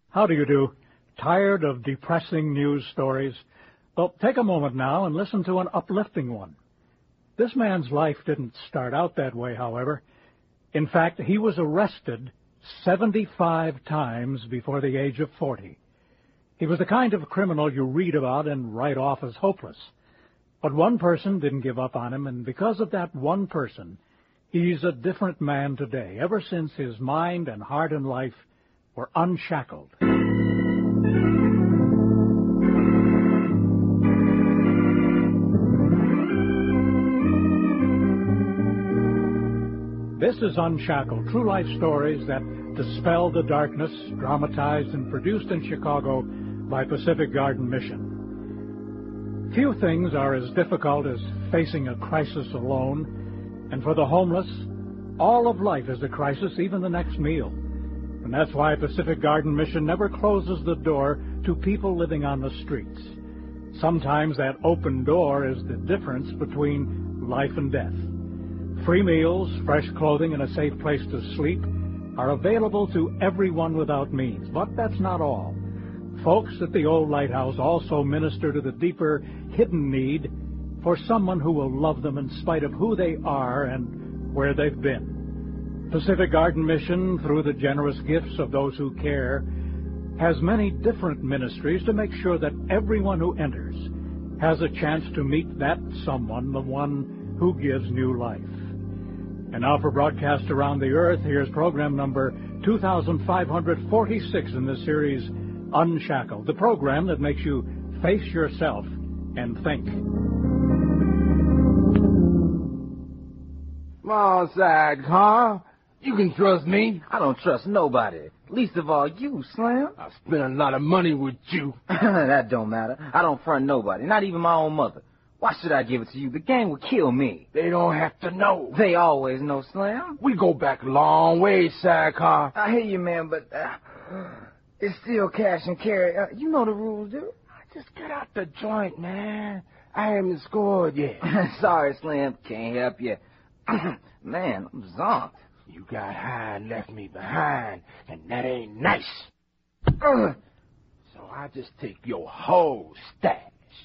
How do you do? Tired of depressing news stories? Well, take a moment now and listen to an uplifting one. This man's life didn't start out that way, however. In fact, he was arrested 75 times before the age of 40. He was the kind of criminal you read about and write off as hopeless. But one person didn't give up on him, and because of that one person, he's a different man today, ever since his mind and heart and life were unshackled. This is Unshackled, true life stories that dispel the darkness, dramatized and produced in Chicago by Pacific Garden Mission. Few things are as difficult as facing a crisis alone, and for the homeless, all of life is a crisis, even the next meal. And that's why Pacific Garden Mission never closes the door to people living on the streets. Sometimes that open door is the difference between life and death. Free meals, fresh clothing, and a safe place to sleep are available to everyone without means. But that's not all. Folks at the old lighthouse also minister to the deeper, hidden need for someone who will love them in spite of who they are and where they've been. Pacific Garden Mission, through the generous gifts of those who care, has many different ministries to make sure that everyone who enters has a chance to meet that someone, the one who gives new life. And now for broadcast around the earth, here's program number 2546 in the series Unshackled, the program that makes you face yourself and think. Come on, sidecar. You can trust me. I don't trust nobody. Least of all you, Slim. I spent a lot of money with you. That don't matter. I don't front nobody, not even my own mother. Why should I give it to you? The gang would kill me. They don't have to know. They always know, Slim. We go back a long ways, sidecar. I hear you, man, but it's still cash and carry. You know the rules, dude. Just get out the joint, man. I haven't scored yet. Sorry, Slim. Can't help you. Man, I'm zonked. You got high and left me behind, and that ain't nice. So I just take your whole stash.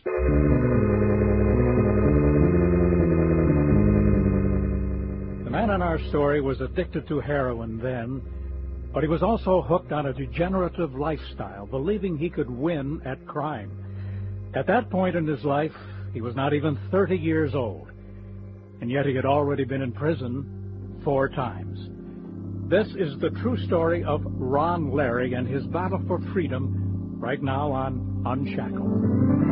The man in our story was addicted to heroin then, but he was also hooked on a degenerative lifestyle, believing he could win at crime. At that point in his life, he was not even 30 years old, and yet he had already been in prison 4 times. This is the true story of Ron Larry and his battle for freedom right now on Unshackled.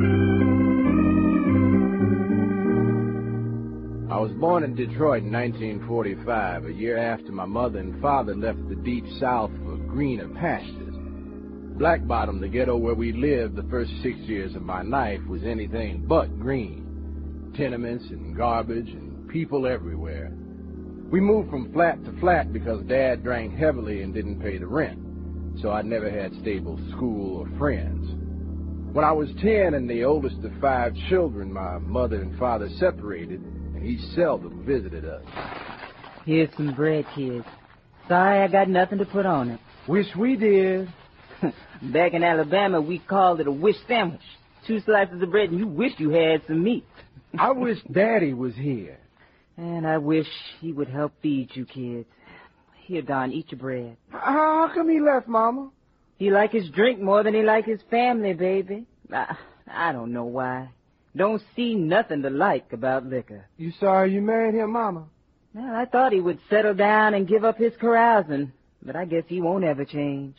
I was born in Detroit in 1945, a year after my mother and father left the deep south for greener pastures. Black Bottom, the ghetto where we lived the first 6 years of my life, was anything but green. Tenements and garbage and people everywhere. We moved from flat to flat because Dad drank heavily and didn't pay the rent, so I never had stable school or friends. When I was 10 and the oldest of 5 children, my mother and father separated, and he seldom visited us. Here's some bread, kids. Sorry I got nothing to put on it. Wish we did. Back in Alabama, we called it a wish sandwich. 2 slices of bread and you wish you had some meat. I wish Daddy was here. And I wish he would help feed you kids. Here, Don, eat your bread. How come he left, Mama? He like his drink more than he like his family, baby. I don't know why. Don't see nothing to like about liquor. You sorry you married him, Mama? Well, I thought he would settle down and give up his carousing, but I guess he won't ever change.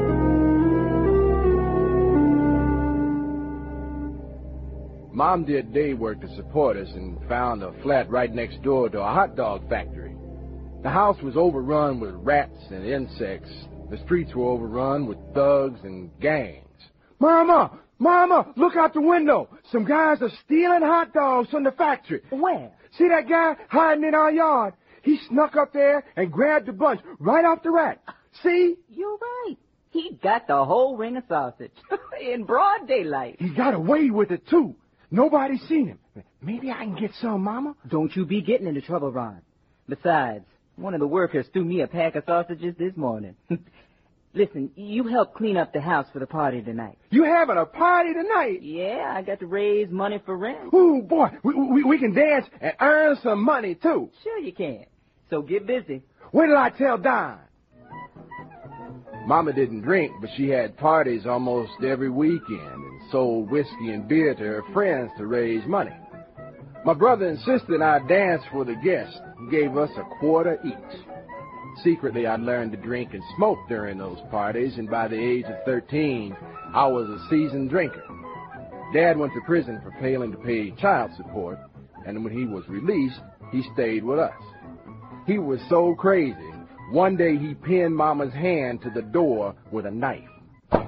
Mom did day work to support us and found a flat right next door to a hot dog factory. The house was overrun with rats and insects. The streets were overrun with thugs and gangs. Mama! Mama! Look out the window! Some guys are stealing hot dogs from the factory. Where? See that guy hiding in our yard? He snuck up there and grabbed the bunch right off the rack. See? You're right. He got the whole ring of sausage in broad daylight. He got away with it, too. Nobody's seen him. Maybe I can get some, Mama. Don't you be getting into trouble, Ron. Besides, one of the workers threw me a pack of sausages this morning. Listen, you help clean up the house for the party tonight. You having a party tonight? Yeah, I got to raise money for rent. Ooh, boy, we can dance and earn some money, too. Sure you can. So get busy. When did I tell Don? Mama didn't drink, but she had parties almost every weekend and sold whiskey and beer to her friends to raise money. My brother insisted I dance for the guests. He gave us a quarter each. Secretly, I learned to drink and smoke during those parties, and by the age of 13, I was a seasoned drinker. Dad went to prison for failing to pay child support, and when he was released, he stayed with us. He was so crazy, one day he pinned Mama's hand to the door with a knife. It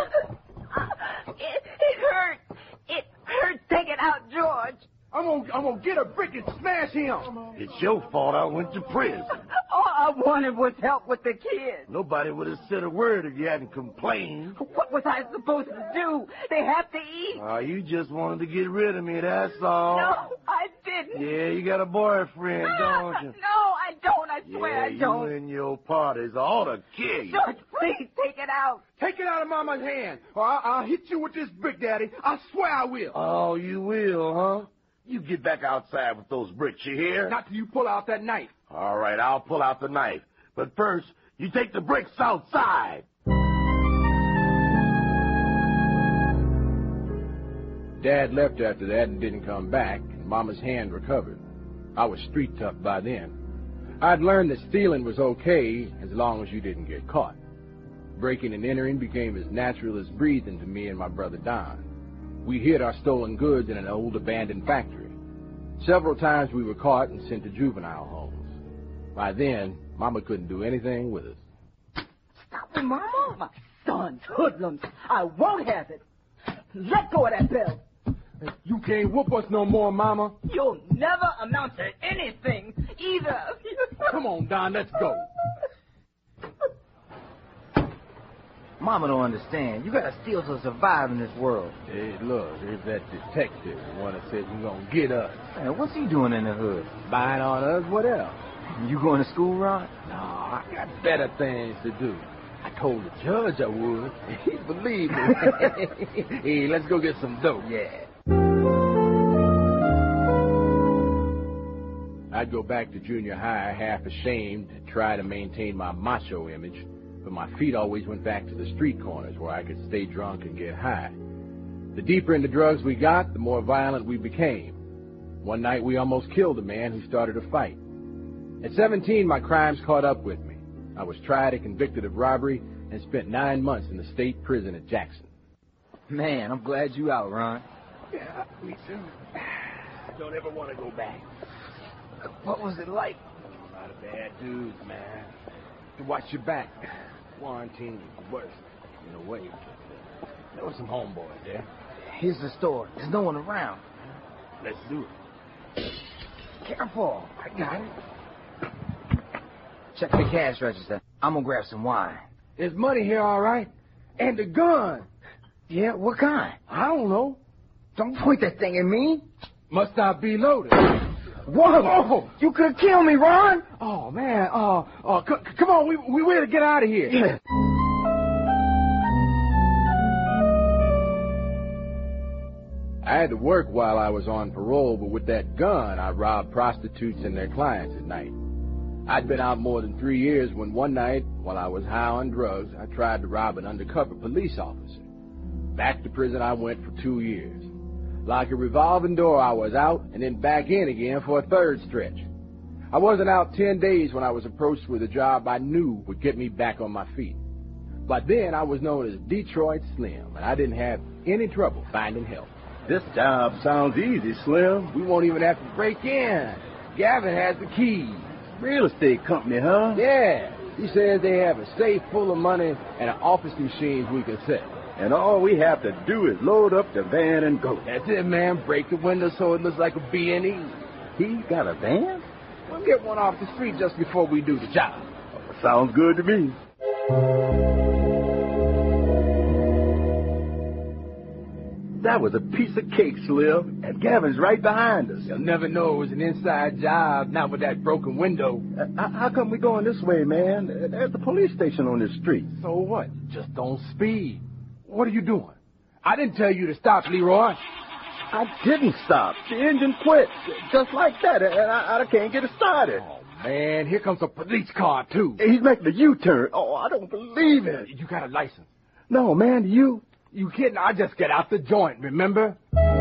hurt. It hurt. Take it out, George. I'm gonna get a brick and smash him. It's your fault I went to prison. All I wanted was help with the kids. Nobody would have said a word if you hadn't complained. What was I supposed to do? They have to eat. You just wanted to get rid of me, that's all. No, I didn't. Yeah, you got a boyfriend, don't you? No, I don't. I swear I don't. You and your parties ought to kill you. George, please take it out. Take it out of Mama's hand, or I'll hit you with this brick, Daddy. I swear I will. Oh, you will, huh? You get back outside with those bricks, you hear? Not till you pull out that knife. All right, I'll pull out the knife. But first, you take the bricks outside. Dad left after that and didn't come back, and Mama's hand recovered. I was street tough by then. I'd learned that stealing was okay as long as you didn't get caught. Breaking and entering became as natural as breathing to me and my brother Don. We hid our stolen goods in an old abandoned factory. Several times we were caught and sent to juvenile homes. By then, Mama couldn't do anything with us. Stop it, Mama. My son's hoodlums. I won't have it. Let go of that belt. You can't whoop us no more, Mama. You'll never amount to anything, either of you. Come on, Don, let's go. Mama don't understand. You gotta steal to survive in this world. Hey, look, there's that detective, the one that said he's gonna get us. Man, what's he doing in the hood? Spying on us? What else? You going to school, Ron? No, I got better things to do. I told the judge I would, and he believed me. Hey, let's go get some dope. Yeah. I'd go back to junior high half ashamed to try to maintain my macho image, but my feet always went back to the street corners where I could stay drunk and get high. The deeper into drugs we got, the more violent we became. One night we almost killed a man who started a fight. At 17, my crimes caught up with me. I was tried and convicted of robbery and spent 9 months in the state prison at Jackson. Man, I'm glad you out, Ron. Yeah, me too. Don't ever want to go back. What was it like? A lot of bad dudes, man. To watch your back. Quarantine was the worst. In a way. There were some homeboys there. Here's the store. There's no one around. Let's do it. Careful. I got it. Check the cash register. I'm gonna grab some wine. There's money here, all right? And a gun. Yeah, what kind? I don't know. Don't point that thing at me. Must I be loaded? Whoa! Oh. You could kill me, Ron! Oh, man. Come on. We ready to get out of here. Yeah. I had to work while I was on parole, but with that gun, I robbed prostitutes and their clients at night. I'd been out more than 3 years when one night, while I was high on drugs, I tried to rob an undercover police officer. Back to prison I went for 2 years. Like a revolving door, I was out and then back in again for a third stretch. I wasn't out 10 days when I was approached with a job I knew would get me back on my feet. By then, I was known as Detroit Slim, and I didn't have any trouble finding help. This job sounds easy, Slim. We won't even have to break in. Gavin has the keys. Real estate company, huh? Yeah. He says they have a safe full of money and an office machines we can sell. And all we have to do is load up the van and go. That's it, man. Break the window so it looks like a B&E. He's got a van? We'll get one off the street just before we do the job. Sounds good to me. that was a piece of cake, Slim. And Gavin's right behind us. You'll never know it was an inside job, not with that broken window. How come we going this way, man? There's the police station on this street. So what? Just don't speed. What are you doing? I didn't tell you to stop, Leroy. I didn't stop. The engine quit. Just like that. And I can't get it started. Oh, man, here comes a police car, too. He's making a U-turn. Oh, I don't believe it. You got a license? No, man, you kidding? I just got out the joint, remember?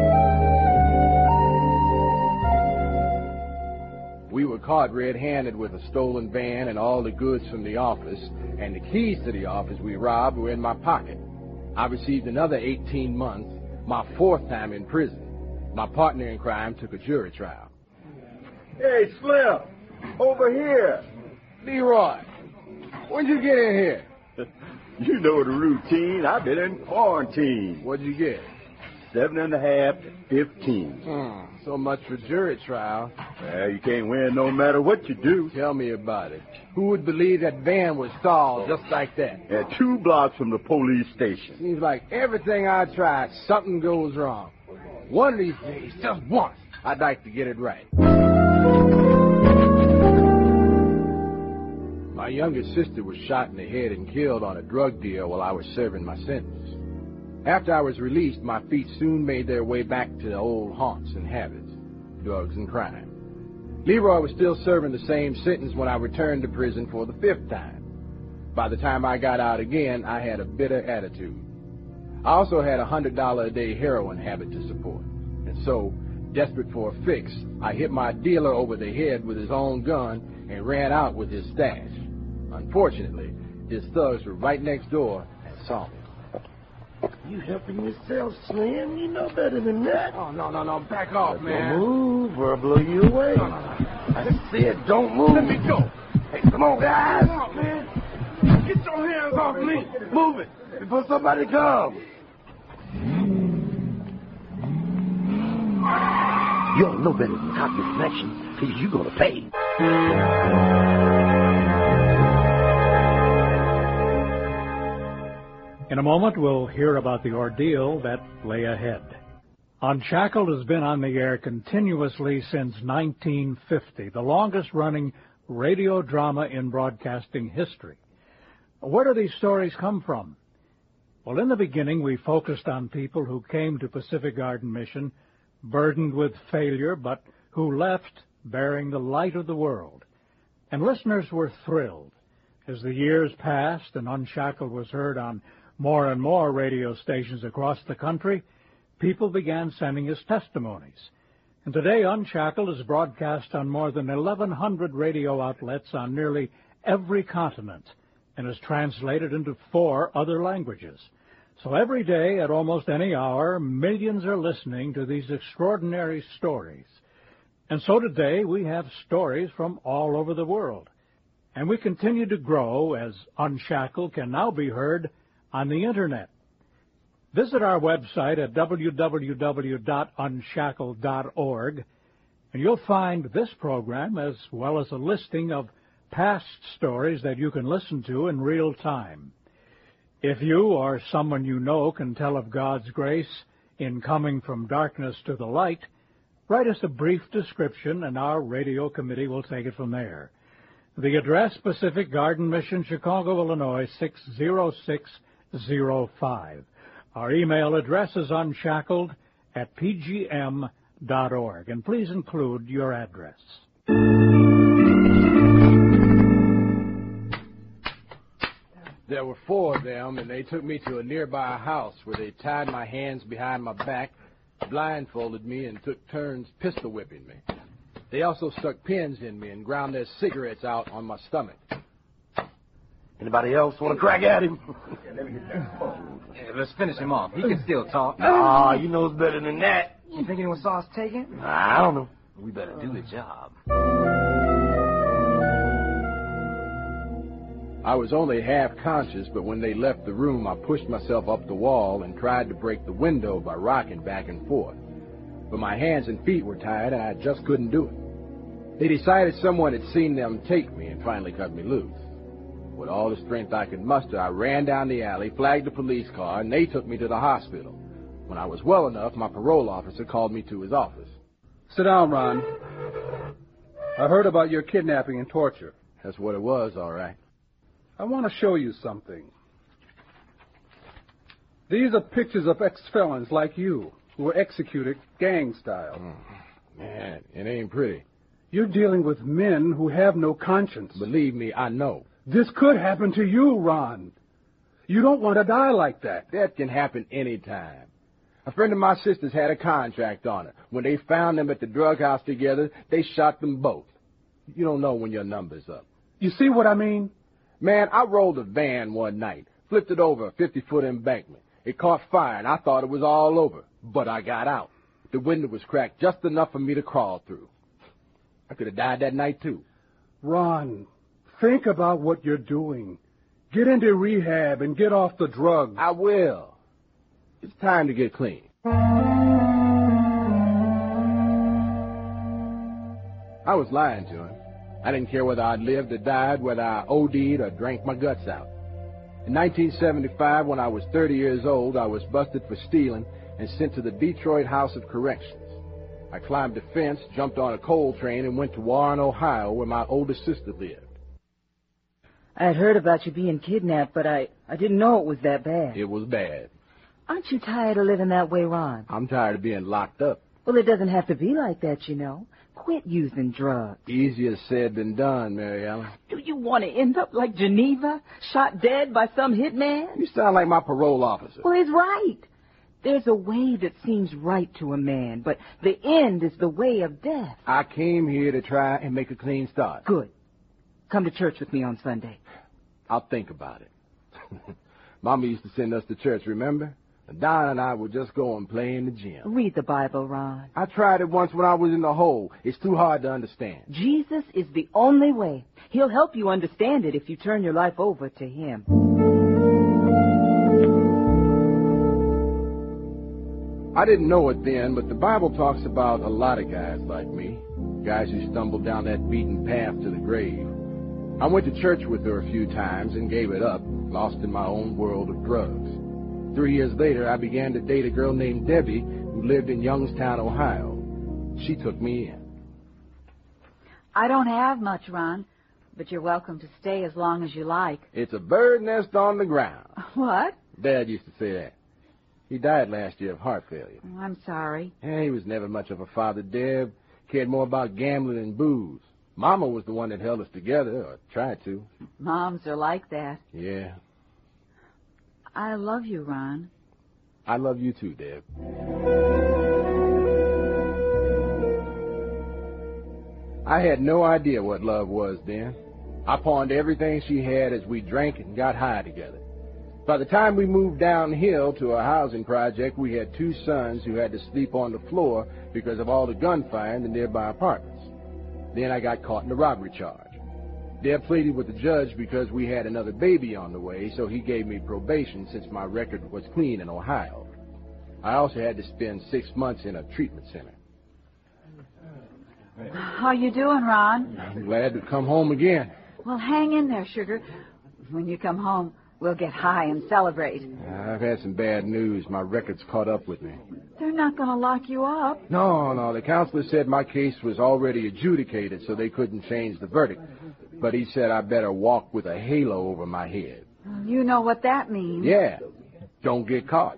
We were caught red-handed with a stolen van and all the goods from the office, and the keys to the office we robbed were in my pocket. I received another 18 months, my 4th time in prison. My partner in crime took a jury trial. Hey, Slim, over here. Leroy, when'd you get in here? You know the routine. I've been in quarantine. What'd you get? 7.5 to 15. So much for jury trial. Well, you can't win no matter what you do. Tell me about it. Who would believe that van was stalled just like that? At 2 blocks from the police station. Seems like everything I try, something goes wrong. One of these days, just once, I'd like to get it right. My younger sister was shot in the head and killed on a drug deal while I was serving my sentence. After I was released, my feet soon made their way back to the old haunts and habits, drugs and crime. Leroy was still serving the same sentence when I returned to prison for the 5th time. By the time I got out again, I had a bitter attitude. I also had a $100 a day heroin habit to support. And so, desperate for a fix, I hit my dealer over the head with his own gun and ran out with his stash. Unfortunately, his thugs were right next door and saw me. You helping yourself, Slim? You know better than that. Oh, no. Back off, man. Don't move or I'll blow you away. No. I said don't move. Let me go. Hey, come on, guys. Come on, man. Get your hands off me. Move it before somebody comes. You don't know better than cop your connection, because you're going to pay. In a moment, we'll hear about the ordeal that lay ahead. Unshackled has been on the air continuously since 1950, the longest-running radio drama in broadcasting history. Where do these stories come from? Well, in the beginning, we focused on people who came to Pacific Garden Mission burdened with failure, but who left bearing the light of the world. And listeners were thrilled. As the years passed and Unshackled was heard on more and more radio stations across the country, people began sending us testimonies. And today, Unshackled is broadcast on more than 1,100 radio outlets on nearly every continent and is translated into 4 other languages. So every day, at almost any hour, millions are listening to these extraordinary stories. And so today, we have stories from all over the world. And we continue to grow as Unshackled can now be heard on the Internet. Visit our website at www.unshackled.org, and you'll find this program as well as a listing of past stories that you can listen to in real time. If you or someone you know can tell of God's grace in coming from darkness to the light, write us a brief description and our radio committee will take it from there. The address, Pacific Garden Mission, Chicago, Illinois, 60605. Our email address is unshackled@pgm.org, and please include your address. There were 4 of them, and they took me to a nearby house where they tied my hands behind my back, blindfolded me, and took turns pistol whipping me. They also stuck pins in me and ground their cigarettes out on my stomach. Anybody else want to crack at him? Yeah, let's finish him off. He can still talk. Ah, you knows better than that. You think anyone saw us taking? I don't know. We better do the job. I was only half conscious, but when they left the room, I pushed myself up the wall and tried to break the window by rocking back and forth. But my hands and feet were tied, and I just couldn't do it. They decided someone had seen them take me and finally cut me loose. With all the strength I could muster, I ran down the alley, flagged the police car, and they took me to the hospital, When I was well enough, my parole officer called me to his office. Sit down, Ron. I heard about your kidnapping and torture. That's what it was, all right. I want to show you something. These are pictures of ex-felons like you who were executed gang style. Man, it ain't pretty. You're dealing with men who have no conscience. Believe me, I know. This could happen to you, Ron. You don't want to die like that. That can happen any time. A friend of my sister's had a contract on her. When they found them at the drug house together, they shot them both. You don't know when your number's up. You see what I mean? Man, I rolled a van one night, flipped it over a 50-foot embankment. It caught fire, and I thought it was all over. But I got out. The window was cracked just enough for me to crawl through. I could have died that night, too. Ron, think about what you're doing. Get into rehab and get off the drugs. I will. It's time to get clean. I was lying to him. I didn't care whether I lived or died, whether I OD'd or drank my guts out. In 1975, when I was 30 years old, I was busted for stealing and sent to the Detroit House of Corrections. I climbed a fence, jumped on a coal train, and went to Warren, Ohio, where my older sister lived. I had heard about you being kidnapped, but I didn't know it was that bad. It was bad. Aren't you tired of living that way, Ron? I'm tired of being locked up. Well, it doesn't have to be like that, you know. Quit using drugs. Easier said than done, Mary Ellen. Do you want to end up like Geneva, shot dead by some hitman? You sound like my parole officer. Well, he's right. There's a way that seems right to a man, but the end is the way of death. I came here to try and make a clean start. Good. Come to church with me on Sunday. I'll think about it. Mama used to send us to church, remember? Don and I would just go and play in the gym. Read the Bible, Ron. I tried it once when I was in the hole. It's too hard to understand. Jesus is the only way. He'll help you understand it if you turn your life over to him. I didn't know it then, but the Bible talks about a lot of guys like me, guys who stumbled down that beaten path to the grave. I went to church with her a few times and gave it up, lost in my own world of drugs. 3 years later, I began to date a girl named Debbie who lived in Youngstown, Ohio. She took me in. I don't have much, Ron, but you're welcome to stay as long as you like. It's a bird nest on the ground. What? Dad used to say that. He died last year of heart failure. Oh, I'm sorry. He was never much of a father, Deb. Cared more about gambling and booze. Mama was the one that held us together, or tried to. Moms are like that. Yeah. I love you, Ron. I love you too, Deb. I had no idea what love was then. I pawned everything she had as we drank and got high together. By the time we moved downhill to a housing project, we had 2 sons who had to sleep on the floor because of all the gunfire in the nearby apartments. Then I got caught in a robbery charge. Deb pleaded with the judge because we had another baby on the way, so he gave me probation since my record was clean in Ohio. I also had to spend 6 months in a treatment center. How you doing, Ron? I'm glad to come home again. Well, hang in there, sugar. When you come home, we'll get high and celebrate. I've had some bad news. My record's caught up with me. They're not going to lock you up. No. The counselor said my case was already adjudicated, so they couldn't change the verdict. But he said I better walk with a halo over my head. You know what that means. Yeah. Don't get caught.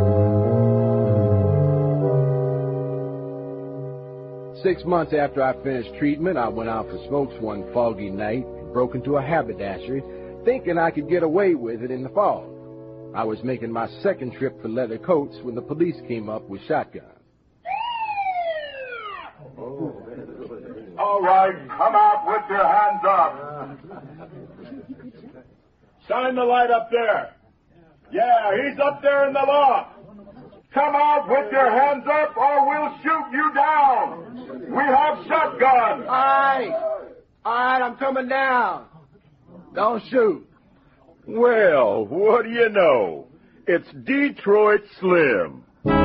6 months after I finished treatment, I went out for smokes one foggy night and broke into a haberdashery, thinking I could get away with it in the fog. I was making my second trip for leather coats when the police came up with shotguns. All right, come out with your hands up. Shine the light up there. Yeah, he's up there in the loft. Come out with your hands up or we'll shoot you down. We have shotguns. All right, I'm coming down. Don't shoot. Well, what do you know? It's Detroit Slim.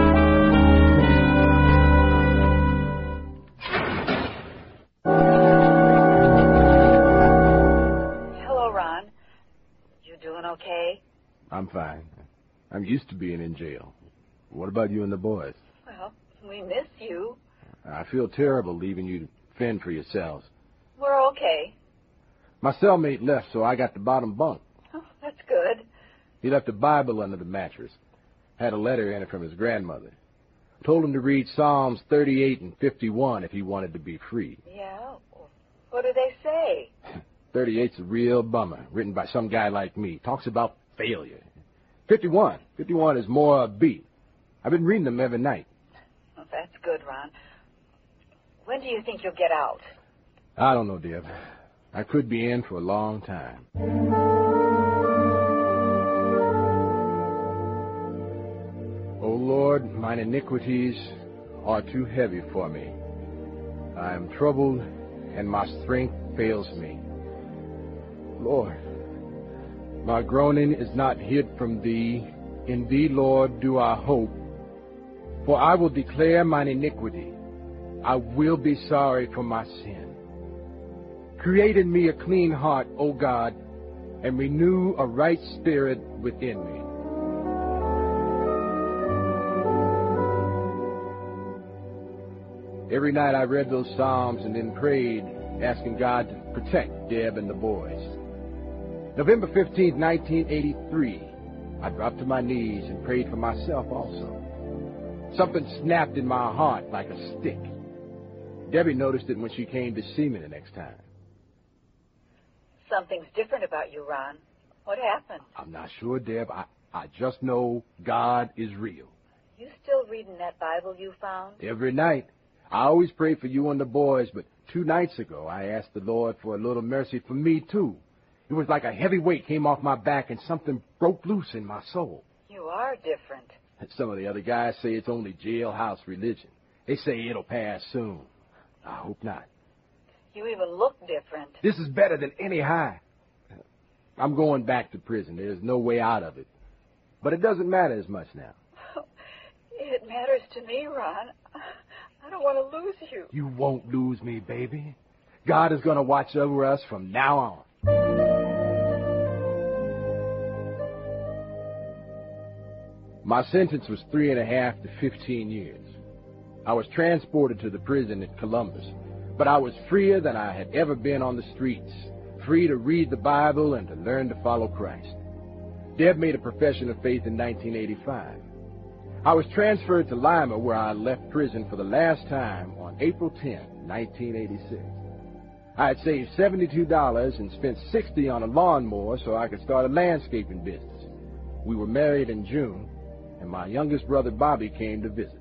Hello, Ron. You doing okay? I'm fine. I'm used to being in jail. What about you and the boys? Well, we miss you. I feel terrible leaving you to fend for yourselves. We're okay. My cellmate left, so I got the bottom bunk. Oh, that's good. He left a Bible under the mattress. Had a letter in it from his grandmother. Told him to read Psalms 38 and 51 if he wanted to be free. Yeah? What do they say? 38's a real bummer, written by some guy like me. Talks about failure. 51 is more upbeat. I've been reading them every night. Well, that's good, Ron. When do you think you'll get out? I don't know, Deb. I could be in for a long time. O Lord, mine iniquities are too heavy for me. I am troubled, and my strength fails me. Lord, my groaning is not hid from thee. In thee, Lord, do I hope. For I will declare mine iniquity. I will be sorry for my sin. Create in me a clean heart, O God, and renew a right spirit within me. Every night I read those Psalms and then prayed, asking God to protect Deb and the boys. November 15, 1983, I dropped to my knees and prayed for myself also. Something snapped in my heart like a stick. Debbie noticed it when she came to see me the next time. Something's different about you, Ron. What happened? I'm not sure, Deb. I just know God is real. You still reading that Bible you found? Every night. I always pray for you and the boys, but 2 nights ago I asked the Lord for a little mercy for me, too. It was like a heavy weight came off my back and something broke loose in my soul. You are different. Some of the other guys say it's only jailhouse religion. They say it'll pass soon. I hope not. You even look different. This is better than any high. I'm going back to prison. There's no way out of it. But it doesn't matter as much now. It matters to me, Ron. I don't want to lose you. You won't lose me, baby. God is going to watch over us from now on. My sentence was 3.5 to 15 years. I was transported to the prison at Columbus, but I was freer than I had ever been on the streets, free to read the Bible and to learn to follow Christ. Deb made a profession of faith in 1985. I was transferred to Lima, where I left prison for the last time on April 10, 1986. I had saved $72 and spent $60 on a lawnmower so I could start a landscaping business. We were married in June, and my youngest brother Bobby came to visit.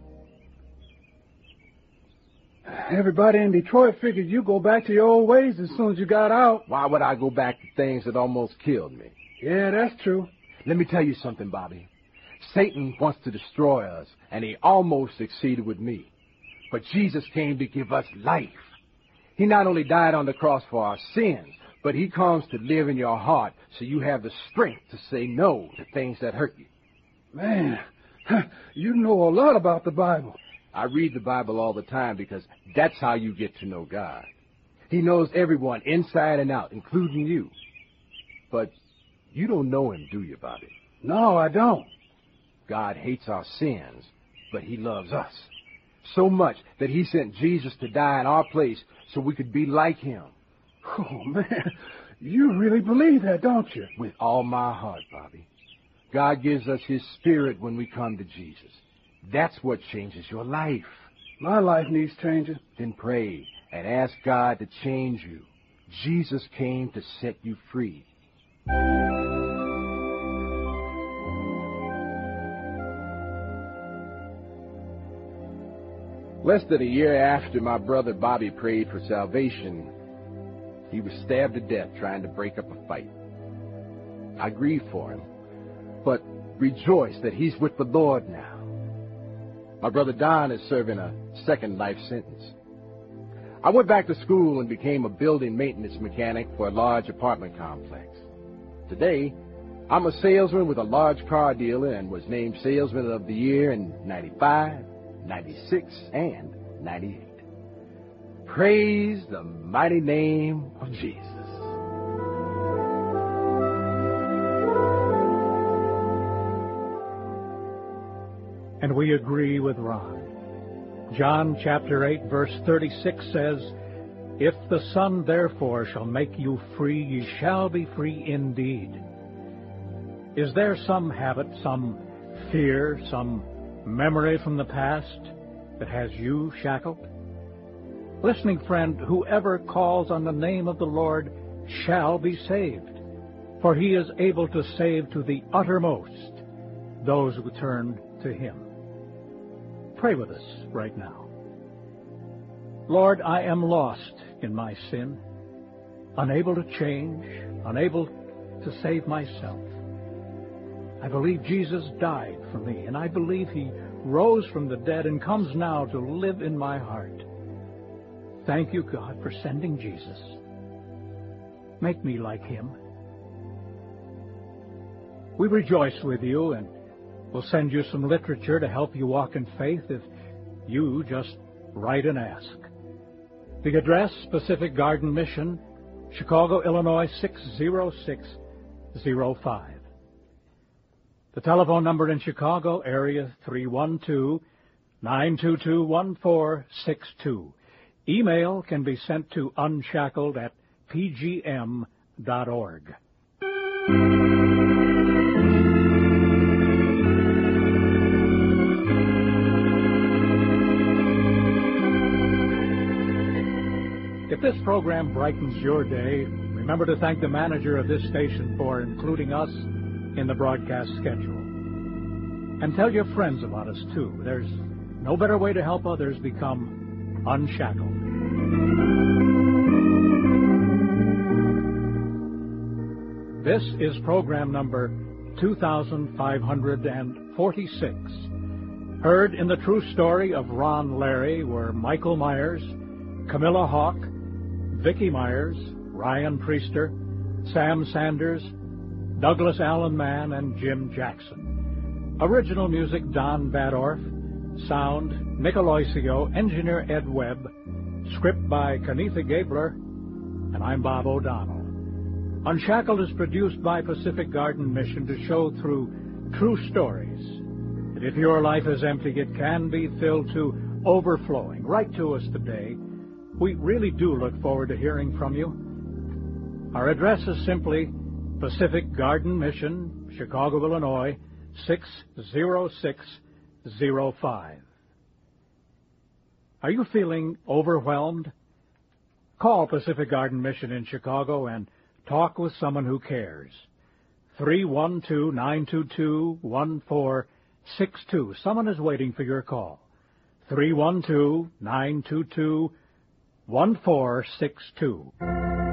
Everybody in Detroit figured you go back to your old ways as soon as you got out. Why would I go back to things that almost killed me? Yeah, that's true. Let me tell you something, Bobby. Satan wants to destroy us, and he almost succeeded with me. But Jesus came to give us life. He not only died on the cross for our sins, but he comes to live in your heart so you have the strength to say no to things that hurt you. Man, you know a lot about the Bible. I read the Bible all the time because that's how you get to know God. He knows everyone inside and out, including you. But you don't know him, do you, Bobby? No, I don't. God hates our sins, but he loves us so much that he sent Jesus to die in our place so we could be like him. Oh, man, you really believe that, don't you? With all my heart, Bobby. God gives us his spirit when we come to Jesus. That's what changes your life. My life needs changing. Then pray and ask God to change you. Jesus came to set you free. Less than a year after my brother Bobby prayed for salvation, he was stabbed to death trying to break up a fight. I grieve for him, but rejoice that he's with the Lord now. My brother Don is serving a second life sentence. I went back to school and became a building maintenance mechanic for a large apartment complex. Today, I'm a salesman with a large car dealer and was named Salesman of the Year in 95, 96, and 98. Praise the mighty name of Jesus. And we agree with Ron. John chapter 8, verse 36 says, "If the Son therefore shall make you free, ye shall be free indeed." Is there some habit, some fear, some memory from the past that has you shackled? Listening friend, whoever calls on the name of the Lord shall be saved, for he is able to save to the uttermost those who turn to him. Pray with us right now. Lord, I am lost in my sin, unable to change, unable to save myself. I believe Jesus died for me, and I believe he rose from the dead and comes now to live in my heart. Thank you, God, for sending Jesus. Make me like him. We rejoice with you, and we'll send you some literature to help you walk in faith if you just write and ask. The address, Pacific Garden Mission, Chicago, Illinois, 60605. The telephone number in Chicago, area 312-922-1462. Email can be sent to unshackled@pgm.org. If this program brightens your day, remember to thank the manager of this station for including us in the broadcast schedule. And tell your friends about us, too. There's no better way to help others become unshackled. This is program number 2546. Heard in the true story of Ron Larry were Michael Myers, Camilla Hawk, Vicki Myers, Ryan Priester, Sam Sanders, Douglas Allen Mann, and Jim Jackson. Original music, Don Badorf. Sound, Nick Aloisio. Engineer, Ed Webb. Script by Kenitha Gabler. And I'm Bob O'Donnell. Unshackled is produced by Pacific Garden Mission to show through true stories that if your life is empty, it can be filled to overflowing. Write to us today. We really do look forward to hearing from you. Our address is simply Pacific Garden Mission, Chicago, Illinois, 60605. Are you feeling overwhelmed? Call Pacific Garden Mission in Chicago and talk with someone who cares. 312-922-1462. Someone is waiting for your call. 312-922-1462.